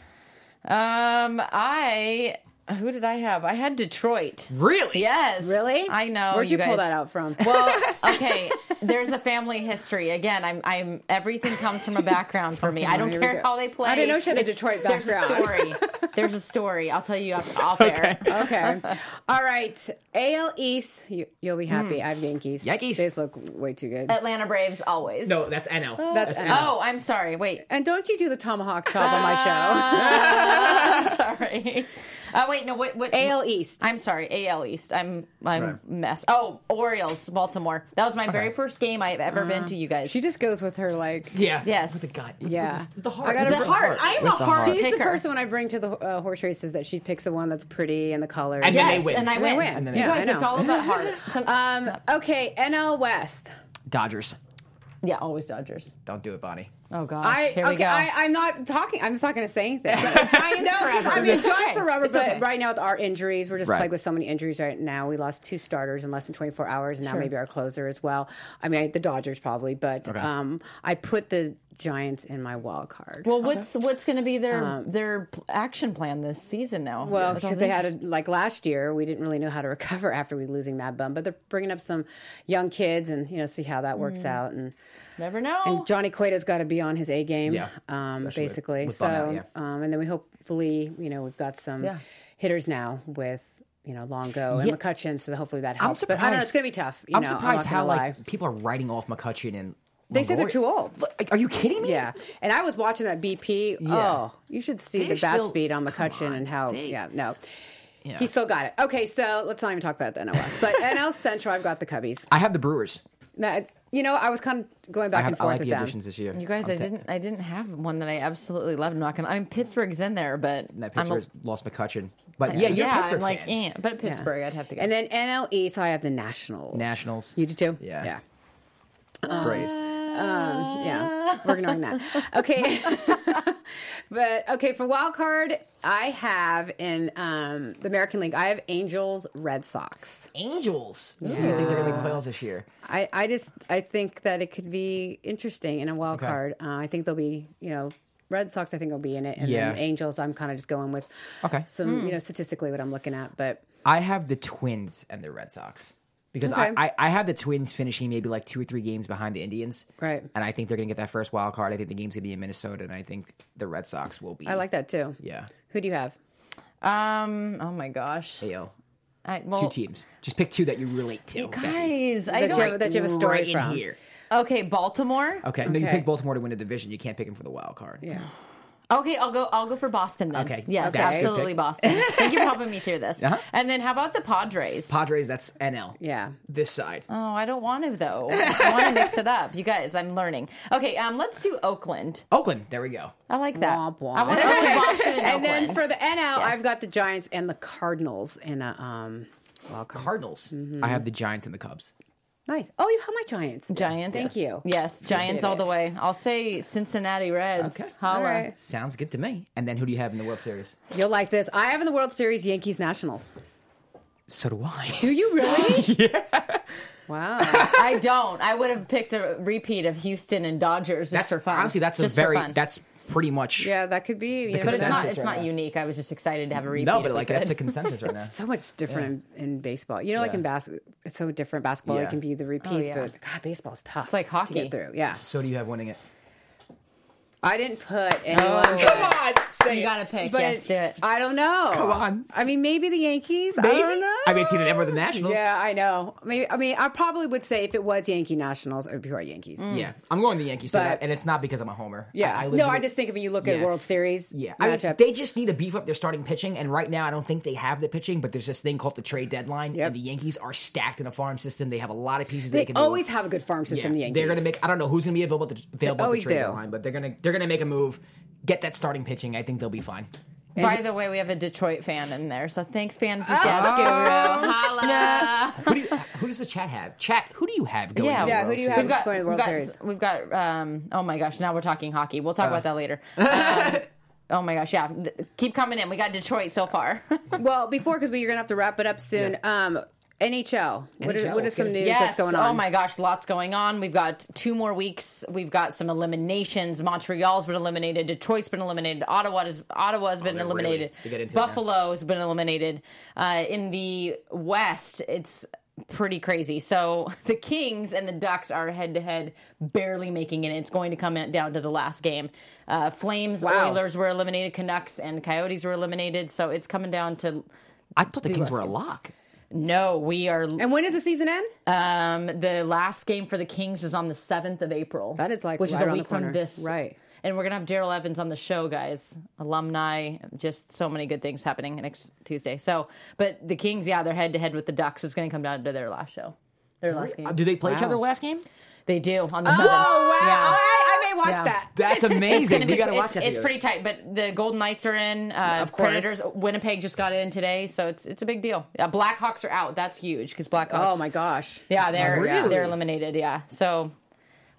Who did I have? I had Detroit. Really? Yes. Really? I know. Where'd you pull guys. that out from? Well, okay. There's a family history. Again, I'm everything comes from a background for me. I don't Here we care go. how they play. I didn't know she had a Detroit There's a background. story. There's a story. I'll tell you off air. Okay. All right. AL East, you'll be happy. I have Yankees. Yankees. They just look way too good. Atlanta Braves always. No, that's NL. That's Oh, I'm sorry. Wait. And don't you do the tomahawk chop on my show. I'm sorry. Wait, no. What? AL East. I'm sorry, AL East. I'm Right. mess. Oh, Orioles, Baltimore. That was my very first game I've ever been to. You guys. She just goes with her like. Yeah. Yes. With the gut. Yeah. With the heart. I gotta the bring- heart. I am a heart She's picker. the person when I bring to the horse races that she picks the one that's pretty and the color. And then Yes, they win. and I They win. win. And then You they Yeah, guys, I it's know. all about heart. Okay, NL West. Dodgers. Yeah, always Dodgers. Don't do it, Bonnie. Oh gosh, here we go. I'm not talking. I'm just not going to say anything. Giants No, forever. I mean, It's Giants okay. forever. It's But okay. right now with our injuries, we're just Right. plagued with so many injuries right now. We lost 2 starters in less than 24 hours, and now Sure. maybe our closer as well. I mean, the Dodgers probably, but I put the Giants in my wild card. Well, what's going to be their action plan this season now? Well, With all because the they had injuries? like last year, we didn't really know how to recover after we losing Mad Bum, but they're bringing up some young kids and see how that works out. And Never know. And Johnny Cueto's got to be on his A game, Yeah, especially basically. with So, Bum out, and then we hopefully, we've got some hitters now with Longo and Yeah. McCutcheon, so hopefully that I'm helps. But I don't know, surprised- it's going to be tough. I'm know, surprised not how gonna lie. people are writing off McCutcheon and They say they're Longoria. too old. Like, are you kidding me? Yeah, and I was watching that BP. Yeah. Oh, you should see They're the bat still- speed on come McCutcheon on, and how. they- No. Yeah. He still got it. Okay, so let's not even talk about the NL West. But NL Central, I've got the Cubbies. I have the Brewers. Now, I was kind of going back and I forth like with the them. additions this year. You guys, I didn't have one that I absolutely loved. I'm not gonna. I mean, Pittsburgh's in there, but No, I'm Pittsburgh lost McCutcheon. But yeah, you're a Pittsburgh I'm like, fan. but Pittsburgh, I'd have to go. And then NL East, I have the Nationals. Nationals. You do too? Yeah. Yeah. Braves. Yeah, we're ignoring that. Okay, but okay, for wild card, I have in the American League, I have Angels, Red Sox. Angels. Ooh, I think they're going to make the playoffs this year. I think that it could be interesting in a wild Okay. card. I think there'll be Red Sox. I think will be in it, and Yeah. then Angels. I'm kind of just going with some statistically what I'm looking at, but. I have the Twins and the Red Sox. Because Okay. I have the Twins finishing maybe like 2 or 3 games behind the Indians. Right. And I think they're going to get that first wild card. I think the game's going to be in Minnesota, and I think the Red Sox will be. I like that too. Yeah. Who do you have? Oh my gosh. AO. Well, 2 teams. Just pick 2 that you relate to. guys, I That don't. you have a story right in from. here. Okay, Baltimore. Okay. No, you Okay. pick Baltimore to win the division. You can't pick them for the wild card. Yeah. Okay, I'll go for Boston then. Okay. Yes, Okay. That's a good absolutely pick. Boston. Thank you for helping me through this. Uh-huh. And then how about the Padres? Padres, that's NL. Yeah. This side. Oh, I don't want to though. I want to mix it up. You guys, I'm learning. Okay, let's do Oakland. Oakland. There we go. I like that. Womp womp. I want to go Okay. for Boston and And then Oakland. for the NL, Yes. I've got the Giants and the Cardinals in a wild card. Cardinals. Mm-hmm. I have the Giants and the Cubs. Nice. Oh, you have my Giants. Giants. Thank you. Yes, Giants Appreciate all it. the way. I'll say Cincinnati Reds. Okay. Holla. All right. Sounds good to me. And then who do you have in the World Series? You'll like this. I have in the World Series Yankees Nationals. So do I. Do you really? yeah. Wow. I don't. I would have picked a repeat of Houston and Dodgers just That's for fun. honestly that's a Just for very fun. that's pretty much Yeah, that could be. You know, But it's not. consensus It's right not now. unique. I was just excited to have a repeat. no, if but we like that's a could. consensus right now. so much different in baseball. You know, like Yeah. in basketball, it's so different. Basketball, Yeah. it can be the repeats, yeah. but God, baseball's tough. It's like to hockey. get through. Yeah. So do you have winning it? I didn't put anyone. Oh. Come on, say You it. gotta pick. But Yes, do it. I don't know. Come on. I mean, maybe the Yankees. Maybe. I don't know. I mean, it's either them or the Nationals. Yeah, I know. I probably would say if it was Yankee Nationals, it would be our Yankees. Yeah, I'm going the Yankees, too, But- and it's not because I'm a homer. Yeah. I No, legitimately- I just think if you look at Yeah. World Series Yeah, I mean, matchup. they just need to beef up their starting pitching, and right now I don't think they have the pitching. But there's this thing called the trade deadline, Yep. and the Yankees are stacked in a farm system. They have a lot of pieces they they can always do. have a good farm system, the Yeah, Yankees. they're gonna make. I don't know who's gonna be available at the always trade do. deadline, but they're gonna make a move, get that starting pitching. I think they'll be fine. By the way, we have a Detroit fan in there, so thanks, Fantasy Stats Guru. Holla. Who does the chat have? Chat, who do you have going? Yeah, to the yeah, World who do you Series? have? We've got, going to the World we've got, Series. we've got oh my gosh, now we're talking hockey. We'll talk about that later. Oh my gosh, yeah. Keep coming in. We got Detroit so far. Well, before, because you're going to have to wrap it up soon. NHL. What NHL, is some okay. news that's going on? Oh my gosh, lots going on. We've got 2 more weeks. We've got some eliminations. Montreal's been eliminated. Detroit's been eliminated. Ottawa's been they're eliminated. really- they get into it now. Buffalo's been eliminated. In the West, it's pretty crazy. So the Kings and the Ducks are head to head, barely making it. It's going to come down to the last game. Flames, Wow. Oilers were eliminated. Canucks and Coyotes were eliminated. So it's coming down to. I thought the Kings were a lock. No, we are. And when does the season end? The last game for the Kings is on the 7th of April. That is like which is right a around week the corner. from this. Right. And we're gonna have Daryl Evans on the show, guys. Alumni, just so many good things happening next Tuesday. So, but the Kings, yeah, they're head to head with the Ducks. So it's gonna come down to their last show, their last game. Do they play each Wow. other last game? They do on the 7th. Oh, wow. Yeah. I may watch Yeah. that. That's It's amazing. gonna We be- got to watch that. It's together. pretty tight, but the Golden Knights are in. Of course. Predators, Winnipeg just got in today, so it's a big deal. Blackhawks are out. That's huge because Blackhawks. Oh, my gosh. Yeah, Really? they're eliminated. Yeah, so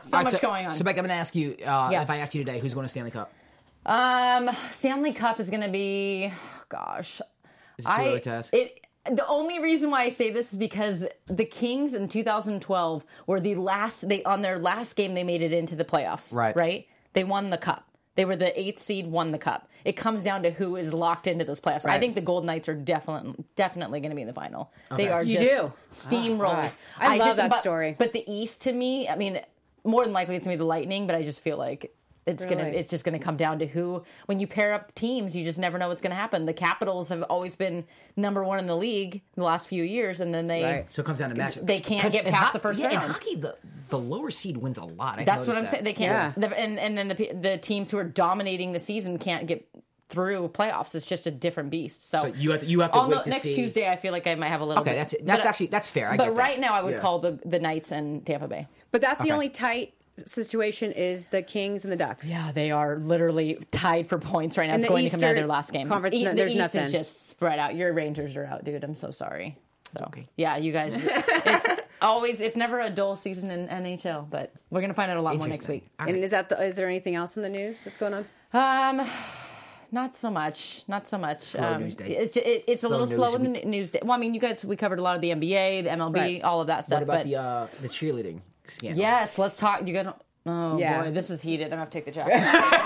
So much going on. So, Beck, I'm going to ask you, if I asked you today, who's going to Stanley Cup? Stanley Cup is going to be, gosh. Is it too early to ask? The only reason why I say this is because the Kings in 2012 were on their last game they made it into the playoffs. Right? They won the cup. They were the 8th seed, won the cup. It comes down to who is locked into those playoffs. Right. I think the Golden Knights are definitely going to be in the final. Okay. They are steamrolling. I love that story. But the East, to me, I mean, more than likely it's going to be the Lightning, but I just feel like it's just gonna come down to who. When you pair up teams, you just never know what's gonna happen. The Capitals have always been number one in the league the last few years, and then so it comes down to matchup. They can't get past the first round. In hockey, the lower seed wins a lot. That's what I'm saying. They can't. Yeah. And then the teams who are dominating the season can't get through playoffs. It's just a different beast. So you have to wait to next see. Tuesday, I feel like I might have a little. Okay, bit. That's fair. But right now, I would call the Knights and Tampa Bay. But that's the only tight situation is the Kings and the Ducks. Yeah, they are literally tied for points right now. It's going to come down to their last game. Conference, the there's East nothing. is just spread out. Your Rangers are out, dude. I'm so sorry. So yeah, you guys. It's never a dull season in NHL, but we're gonna find out a lot more next week. Right. And is there anything else in the news that's going on? Not so much. Slow news day. It's a little slow in the news day. Well, I mean, we covered a lot of the NBA, the MLB, all of that stuff. What about the cheerleading scandal? Yes, let's talk. You got. Oh boy, this is heated. I'm gonna have to take the jacket.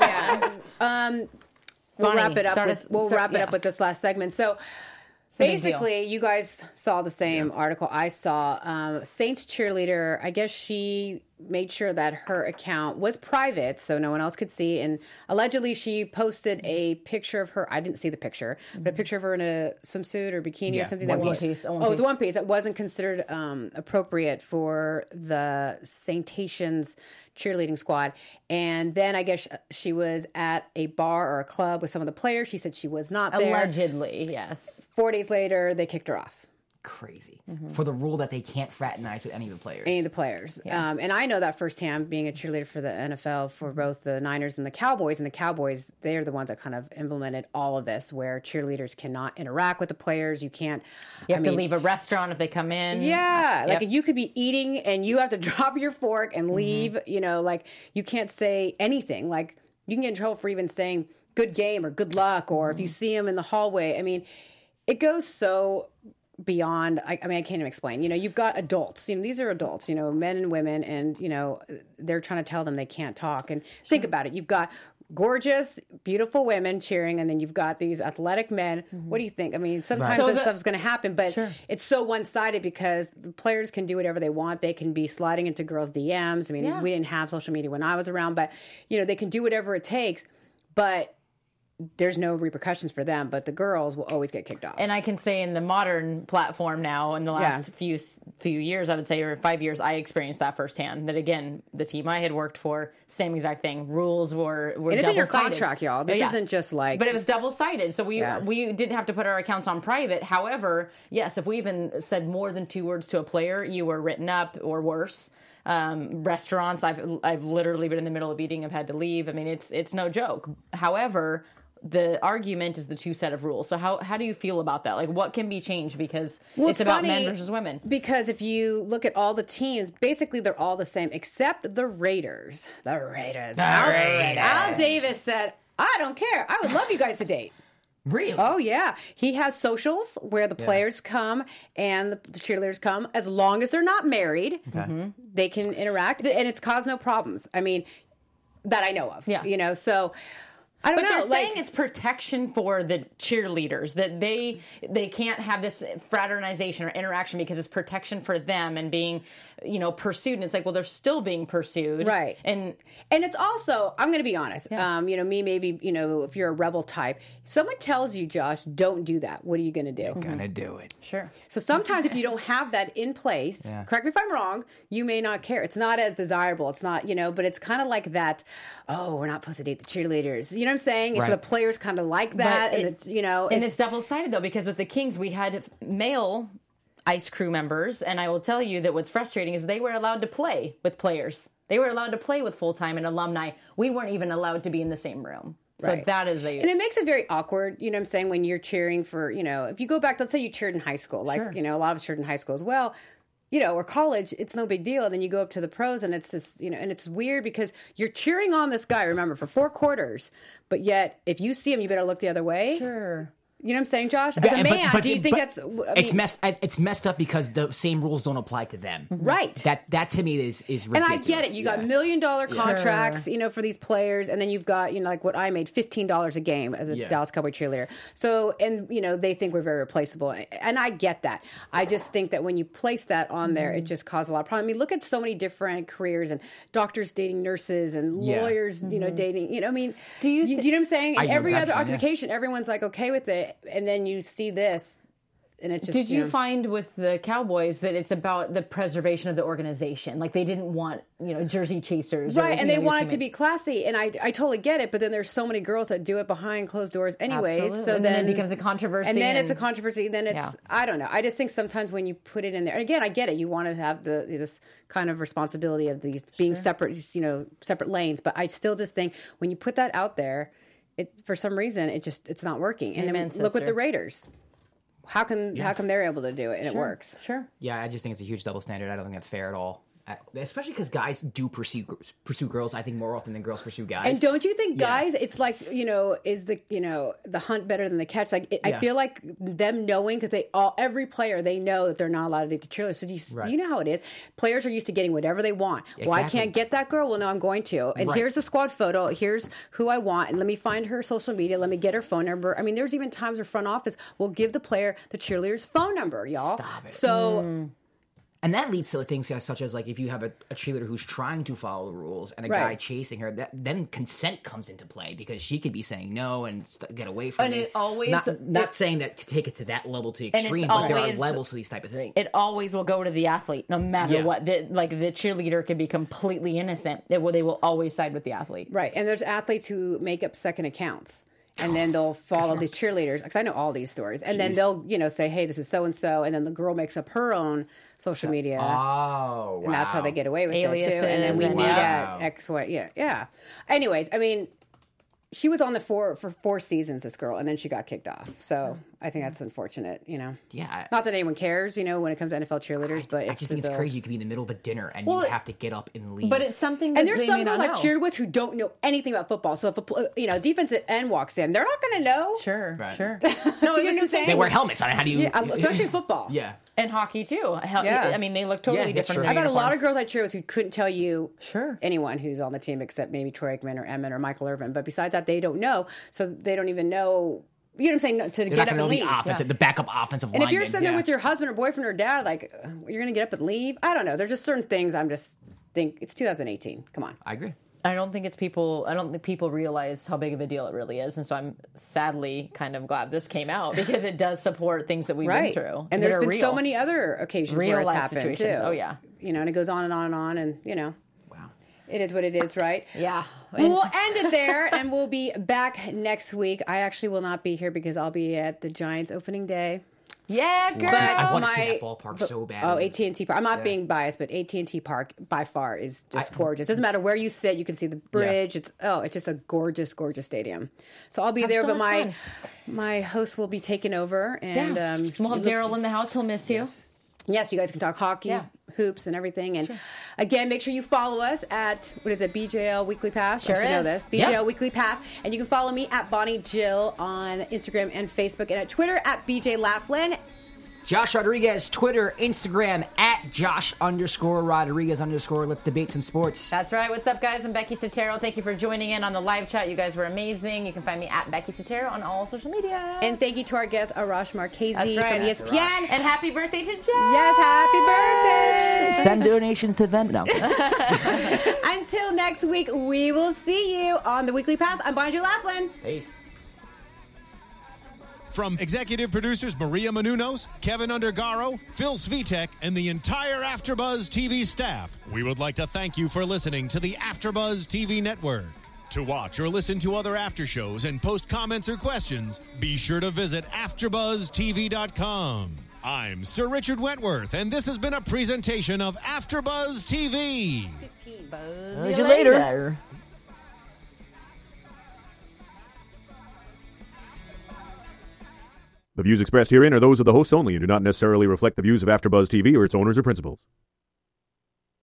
We'll wrap it up. We'll wrap it up with this last segment. So. Basically, you guys saw the same article I saw. Saints cheerleader, I guess she made sure that her account was private so no one else could see. And allegedly, she posted a picture of her. I didn't see the picture, but a picture of her in a swimsuit or bikini or something. It's one piece. It wasn't considered appropriate for the Saintations cheerleading squad. And then I guess she was at a bar or a club with some of the players. She said she was not there. Allegedly, yes. 4 days later, they kicked her off. Crazy. For the rule that they can't fraternize with any of the players. Yeah. And I know that firsthand, being a cheerleader for the NFL for both the Niners and the Cowboys. And the Cowboys, they're the ones that kind of implemented all of this, where cheerleaders cannot interact with the players. You can't. You have to leave a restaurant if they come in. Yeah. Like you could be eating and you have to drop your fork and leave. You know, like you can't say anything. Like you can get in trouble for even saying good game or good luck, or if you see them in the hallway. I mean, it goes so beyond. I mean, I can't even explain. You know, you've got adults. You know, these are adults. You know, men and women, and you know, they're trying to tell them they can't talk. And think about it. You've got gorgeous, beautiful women cheering, and then you've got these athletic men. What do you think? I mean, sometimes that stuff's going to happen, but it's so one-sided because the players can do whatever they want. They can be sliding into girls' DMs. I mean, we didn't have social media when I was around, but you know, they can do whatever it takes. But there's no repercussions for them, but the girls will always get kicked off. And I can say in the modern platform now, in the last few years, I would say, or 5 years, I experienced that firsthand. That again, the team I had worked for, same exact thing. Rules were and it's in your contract, y'all. This isn't just like. But it was double-sided, so we didn't have to put our accounts on private. However, yes, if we even said more than 2 words to a player, you were written up or worse. Restaurants, I've literally been in the middle of eating, I've had to leave. I mean, it's no joke. However, the argument is the 2 set of rules. So how do you feel about that? Like, what can be changed? Because it's about men versus women. Because if you look at all the teams, basically they're all the same, except the Raiders. Al Davis said, I don't care. I would love you guys to date. Really? Oh, yeah. He has socials where the players come and the cheerleaders come. As long as they're not married, they can interact. And it's caused no problems. I mean, that I know of. Yeah. You know, so I don't know. But they're saying it's protection for the cheerleaders, that they can't have this fraternization or interaction because it's protection for them and being, you know, pursued. And it's like, well, they're still being pursued. Right. And it's also, I'm going to be honest, you know, me, maybe, you know, if you're a rebel type, if someone tells you, Josh, don't do that, what are you going to do? I'm going to do it. Sure. So sometimes if you don't have that in place, correct me if I'm wrong, you may not care. It's not as desirable. It's not, you know, but it's kind of like that, oh, we're not supposed to date the cheerleaders. You know what I'm saying? Right. So the players kind of like that. You know. And it's double-sided, though, because with the Kings, we had male ice crew members, and I will tell you that what's frustrating is they were allowed to play with players. They were allowed to play with full-time and alumni. We weren't even allowed to be in the same room. So that is and it makes it very awkward, you know what I'm saying, when you're cheering for, you know, if you go back, let's say you cheered in high school, like, you know, a lot of us cheered in high school as well. or college, it's no big deal. And then you go up to the pros and it's this, and it's weird because you're cheering on this guy, remember, for 4 quarters. But yet, if you see him, you better look the other way. Sure. You know what I'm saying, Josh? As a man, do you think that's... It's messed up because the same rules don't apply to them. Right. That to me is ridiculous. And I get it. You got $1 million contracts, for these players, and then you've got, like what I made, $15 a game as a Dallas Cowboy cheerleader. So, and, they think we're very replaceable. And I get that. I just think that when you place that on there, it just causes a lot of problems. I mean, look at so many different careers and doctors dating nurses and lawyers, dating, do you know what I'm saying? And every other occupation, everyone's like okay with it. And then you see this, and it's just... Did you find with the Cowboys that it's about the preservation of the organization? Like, they didn't want, jersey chasers. Right, and they want it to be classy, and I totally get it, but then there's so many girls that do it behind closed doors anyways. Absolutely. So and then it becomes a controversy. And then it's a controversy, then it's... I don't know. I just think sometimes when you put it in there... And again, I get it. You want to have this kind of responsibility of these being separate, separate lanes, but I still just think when you put that out there... for some reason, it's not working. And then look with the Raiders. How come they're able to do it and it works? Sure. Yeah, I just think it's a huge double standard. I don't think that's fair at all. Especially because guys do pursue girls, I think, more often than girls pursue guys. And don't you think guys, it's like, is the hunt better than the catch? Like, I feel like them knowing, because every player, they know that they're not allowed to date the cheerleaders. So you know how it is. Players are used to getting whatever they want. Exactly. Well, I can't get that girl. Well, no, I'm going to. And here's the squad photo. Here's who I want. And let me find her social media. Let me get her phone number. I mean, there's even times where front office will give the player the cheerleader's phone number, y'all. Stop it. So... And that leads to things such as, like, if you have a cheerleader who's trying to follow the rules and a guy chasing her, then consent comes into play because she could be saying no and get away from it. And it always... Not saying that to take it to that level to extreme, but there are levels to these type of things. It always will go to the athlete, no matter what. The cheerleader can be completely innocent. They will always side with the athlete. Right. And there's athletes who make up second accounts. And then they'll follow the cheerleaders, because I know all these stories. And then they'll, say, hey, this is so-and-so. And then the girl makes up her own social media. Oh, wow. And that's how they get away with Aliases it, too. And then we meet at X, Y, yeah. Anyways, I mean, she was on for 4 seasons, this girl, and then she got kicked off. So I think that's unfortunate, Yeah. Not that anyone cares, when it comes to NFL cheerleaders, but I just think it's crazy. You could be in the middle of a dinner and you have to get up and leave. But it's something that and there's some girls I've know. cheered with who don't know anything about football. So if a defensive end walks in, they're not going to know. Sure. No, you know what I'm saying? They wear helmets on it. How do you... Yeah, especially football. Yeah. And hockey, too. I mean, they look totally different. I've had a lot of girls I cheer with who couldn't tell you anyone who's on the team except maybe Troy Aikman or Emmett or Michael Irvin. But besides that, they don't know. So they don't even know... You know what I'm saying? To get up and leave. The backup offensive line. And if you're sitting there yeah. with your husband or boyfriend or dad, like, you're going to get up and leave? I don't know. There's just certain things I'm just think it's 2018. Come on. I agree. I don't think people realize how big of a deal it really is. And so I'm sadly kind of glad this came out because it does support things that we've been through. And there's been so many other occasions where it's happened, situations. too. Oh, yeah. You know, and it goes on and on and on. And, you know. Wow. It is what it is, right? Yeah. We'll end it there, and we'll be back next week. I actually will not be here because I'll be at the Giants opening day. Yeah, girl. I want to see that ballpark so bad. Oh, AT&T Park. I'm not being biased, but AT&T Park by far is just gorgeous. Doesn't matter where you sit, you can see the bridge. Yeah. It's just a gorgeous, gorgeous stadium. So I'll be there, but my host will be taking over, and we'll have Daryl in the house. He'll miss you. Yes, you guys can talk hockey, hoops, and everything. And again, make sure you follow us at, what is it, BJL Weekly Pass? Sure I should know is. this. BJL Weekly Pass. And you can follow me at Bonnie Jill on Instagram and Facebook, and at Twitter at BJ Laughlin. Josh Rodriguez, Twitter, Instagram, at Josh_Rodriguez_. Let's debate some sports. That's right. What's up, guys? I'm Becky Sotero. Thank you for joining in on the live chat. You guys were amazing. You can find me at Becky Sotero on all social media. And thank you to our guest, Arash Markazi from ESPN. And happy birthday to Josh. Yes, happy birthday. Send donations to them. No. Until next week, we will see you on the Weekly Pass. I'm Bonnie Jill Laughlin. Peace. From executive producers Maria Menounos, Kevin Undergaro, Phil Svitek, and the entire AfterBuzz TV staff, we would like to thank you for listening to the AfterBuzz TV network. To watch or listen to other after shows and post comments or questions, be sure to visit AfterBuzzTV.com. I'm Sir Richard Wentworth, and this has been a presentation of AfterBuzz TV. Buzz you later. The views expressed herein are those of the hosts only and do not necessarily reflect the views of AfterBuzz TV or its owners or principals.